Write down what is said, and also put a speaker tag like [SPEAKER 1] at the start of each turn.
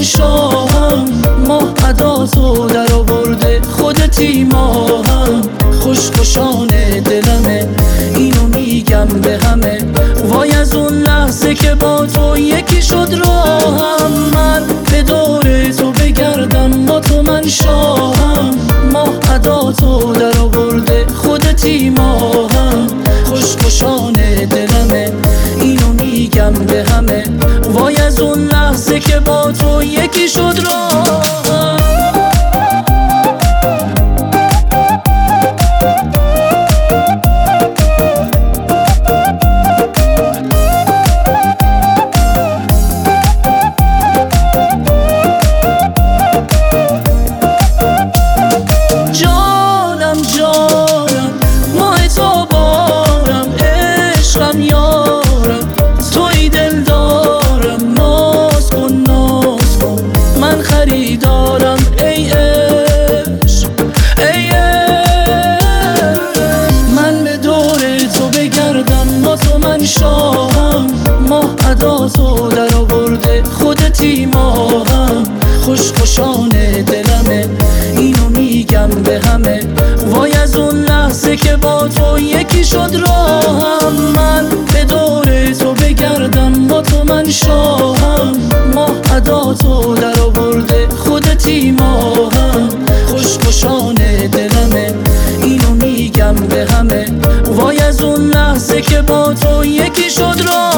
[SPEAKER 1] شاهم، ماه ادا تو در آورده خودتی ماهم. خوشخوشان دلمه اینو میگم به همه، وای از اون لحظه که با تو یکی شد راهم. من به دور تو بگردم با تو من شاهم، ماه ادا تو در آورده خودتی ماهم. خوشخوشان دلمه اینو میگم به همه، وای از اون لحظه که با تو یکی شد راهم. جانم جانم ماه تابارم، عشقم یارم توی دل دارم. ناز کن ناز کن من خریدارم، ای عشق ای عشق. من به دور تو بگردم با تو من شاهم، ماه ادا تو در آورده خودتی ماهم. خوشخوشان دلمه اینو میگم به همه، وای از اون لحظه که با تو یکی شد راهم. من به دور تو بگردم با تو من شاهم، ماه ادا تو در آورده خودتی ماهم. خوشخوشان دلمه اینو میگم به همه، وای از اون لحظه که با تو یکی شد راهم.